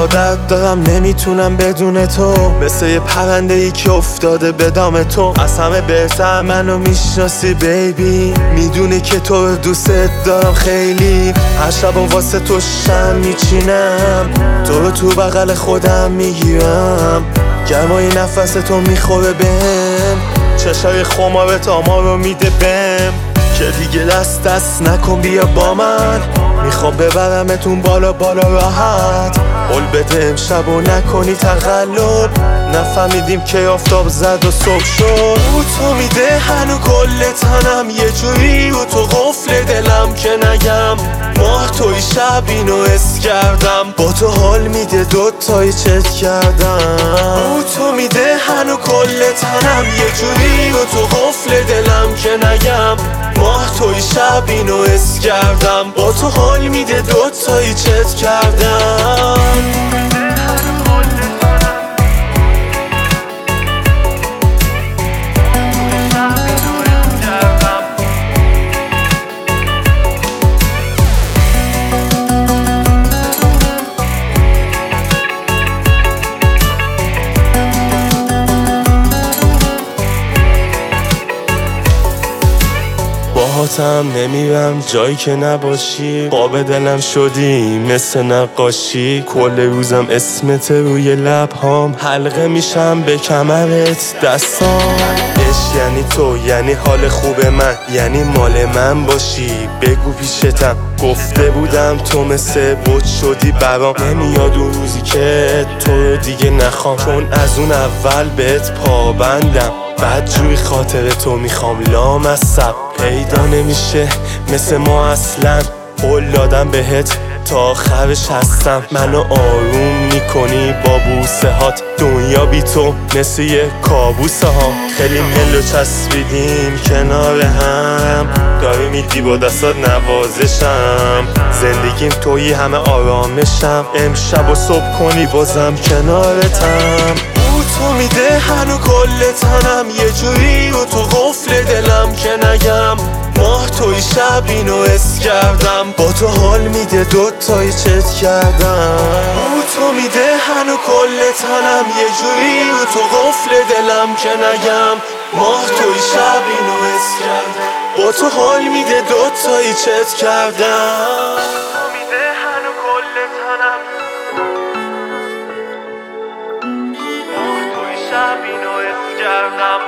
درد دارم نمیتونم بدون تو، مثل یه پرنده ای که افتاده به دام تو. از همه بهتر منو میشناسی بیبی، میدونی که تو رو دوست دارم خیلی. هر شب واسه تو شم میچینم، تو رو تو بغل خودم میگیرم. گرمای نفس تو میخوره بهم، چشای خمارت آما رو میده بهم که دیگه دست نکن بیا با من. میخوام ببرمتون بالا بالا راحت، قول بده امشب و نکنی تقلب. نفهمیدیم که آفتاب زد و صبح شد. تو میده هنو کل تنم یه جوری، و تو قفل دلم که نگم. ماه توی شب اینو حس کردم، با تو حال میده دوتایی چت کردم. تو میده هنو کل تنم یه جوری، و تو قفل دلم که نگم. ماه توی شب اینو حس کردم، با تو حال میده دوتایی چت کردم. باهاتم نمیرم جایی که نباشی، قاب دلم شدی مثل نقاشی. کل روزم اسمت روی لبهام، حلقه میشم به کمرت دستام. عشق یعنی تو، یعنی حال خوب من، یعنی مال من باشی. بگو پیشتم گفته بودم تو مثل بود شدی برام. نمیاد اون روزی که تو رو دیگه نخوام، چون از اون اول بهت پابندم. بدجوری خاطر تو میخوام لامصب، پیدا نمیشه مثل ما اصلا. قول دادم بهت تا آخرش هستم، منو آروم میکنی با بوسه هات. دنیا بی تو مثل یه کابوسه ها. خیلی ملو چسبیدیم کنار هم، داری میدی با دستات نوازشم. زندگیم تویی همه آرامشم، امشب و صبح کنی بازم کنارتم. تو میده هنو کل تنم یه جوری، و تو قفل دلم که نگم. ماه توی شب اینو حس کردم، با تو حال میده دوتایی چت کردم. تو میده هنو کل تنم یه جوری، و تو قفل دلم که نگم. ماه توی شب اینو حس کردم، با تو حال میده دوتایی چت کردم. تو میده هنو کل تنم، شب اینو حس کردم.